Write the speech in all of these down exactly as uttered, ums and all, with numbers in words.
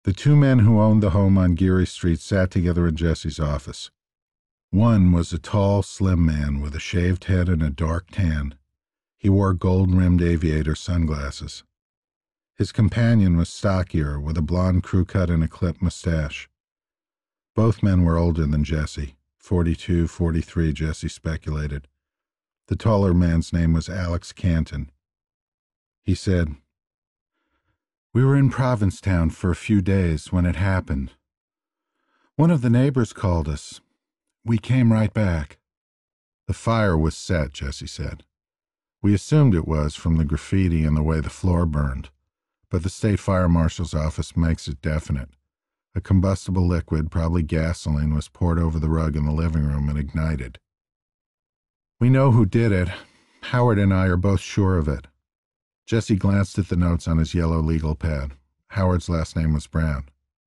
The two men who owned the home on Geary Street sat together in Jesse's office. One was a tall, slim man with a shaved head and a dark tan. He wore gold-rimmed aviator sunglasses. His companion was stockier, with a blonde crew cut and a clipped mustache. Both men were older than Jesse, forty-two, forty-three, Jesse speculated. The taller man's name was Alex Canton. He said, "We were in Provincetown for a few days when it happened. One of the neighbors called us. We came right back." "The fire was set," Jesse said. "We assumed it was from the graffiti and the way the floor burned, but the state fire marshal's office makes it definite. A combustible liquid, probably gasoline, was poured over the rug in the living room and ignited. We know who did it. Howard and I are both sure of it." Jesse glanced at the notes on his yellow legal pad. Howard's last name was Brown.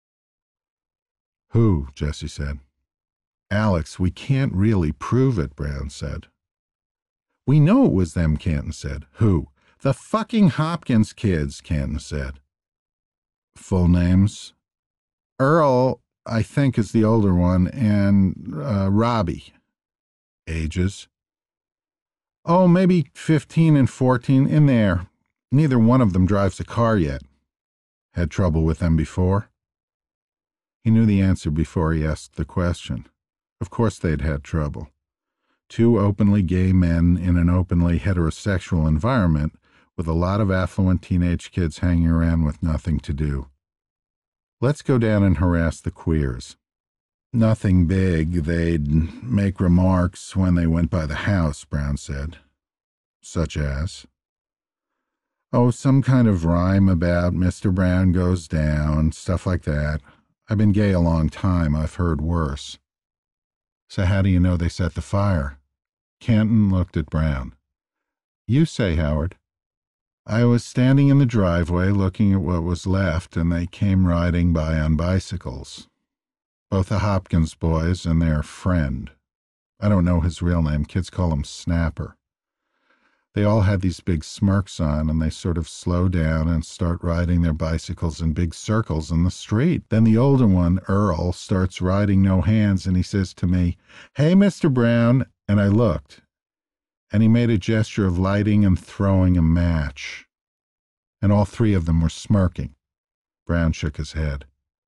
"Who?" Jesse said. "Alex, we can't really prove it," Brown said. "We know it was them," Canton said. "Who?" "The fucking Hopkins kids," Canton said. "Full names?" "Earl, I think, is the older one, and uh, Robbie." "Ages?" "Oh, maybe fifteen and fourteen, in there. Neither one of them drives a car yet." "Had trouble with them before?" He knew the answer before he asked the question. Of course they'd had trouble. Two openly gay men in an openly heterosexual environment with a lot of affluent teenage kids hanging around with nothing to do. "Let's go down and harass the queers." "Nothing big. They'd make remarks when they went by the house," Brown said. "Such as?" "Oh, some kind of rhyme about Mister Brown goes down, stuff like that. I've been gay a long time. I've heard worse." "So how do you know they set the fire?" Canton looked at Brown. "You say, Howard." "I was standing in the driveway looking at what was left, and they came riding by on bicycles. Both the Hopkins boys and their friend. I don't know his real name. Kids call him Snapper. They all had these big smirks on, and they sort of slow down and start riding their bicycles in big circles in the street. Then the older one, Earl, starts riding no hands, and he says to me, 'Hey, Mister Brown,' and I looked, and he made a gesture of lighting and throwing a match. And all three of them were smirking." Brown shook his head.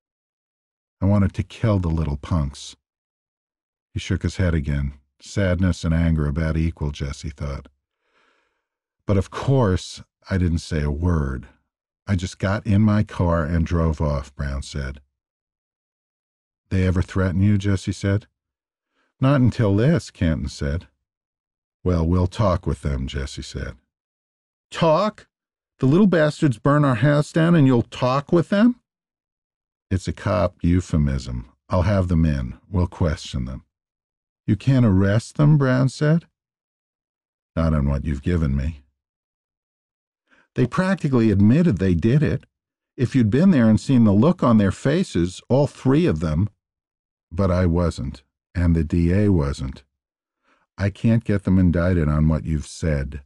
"I wanted to kill the little punks." He shook his head again. Sadness and anger about equal, Jesse thought. "But of course, I didn't say a word. I just got in my car and drove off," Brown said. "They ever threaten you?" Jesse said. "Not until this," Canton said. "Well, we'll talk with them," Jesse said. "Talk? The little bastards burn our house down and you'll talk with them?" "It's a cop euphemism. I'll have them in. We'll question them." "You can't arrest them?" Brown said. "Not on what you've given me." "They practically admitted they did it. If you'd been there and seen the look on their faces, all three of them—" "But I wasn't, and the D A wasn't. I can't get them indicted on what you've said."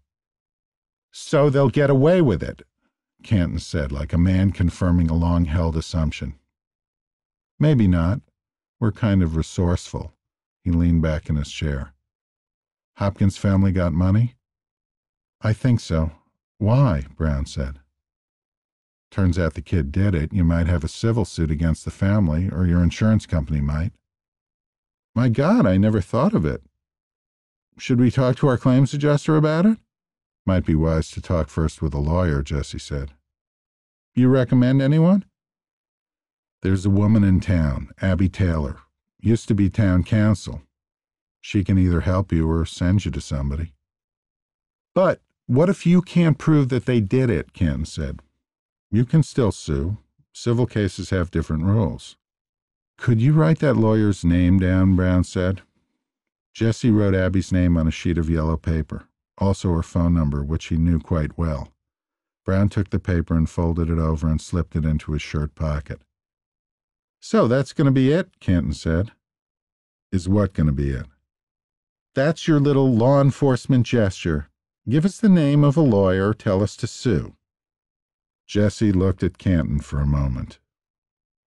"So they'll get away with it," Canton said, like a man confirming a long-held assumption. "Maybe not. We're kind of resourceful." He leaned back in his chair. "Hopkins family got money?" "I think so." "Why?" Brown said. "Turns out the kid did it. You might have a civil suit against the family, or your insurance company might." "My God, I never thought of it. Should we talk to our claims adjuster about it?" "Might be wise to talk first with a lawyer," Jesse said. "You recommend anyone?" "There's a woman in town, Abby Taylor. Used to be town council. She can either help you or send you to somebody." "But what if you can't prove that they did it?" Canton said. "You can still sue. Civil cases have different rules." "Could you write that lawyer's name down?" Brown said. Jesse wrote Abby's name on a sheet of yellow paper, also her phone number, which he knew quite well. Brown took the paper and folded it over and slipped it into his shirt pocket. "So that's going to be it?" Canton said. "Is what going to be it?" "That's your little law enforcement gesture. Give us the name of a lawyer, tell us to sue." Jesse looked at Canton for a moment.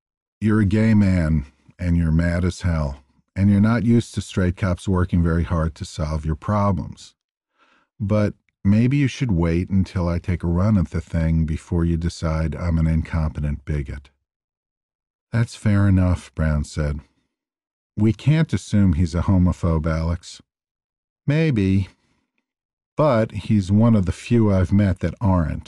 You're a gay man, and you're mad as hell, and you're not used to straight cops working very hard to solve your problems. But maybe you should wait until I take a run at the thing before you decide I'm an incompetent bigot. That's fair enough, Brown said. We can't assume he's a homophobe, Alex. Maybe, but he's one of the few I've met that aren't.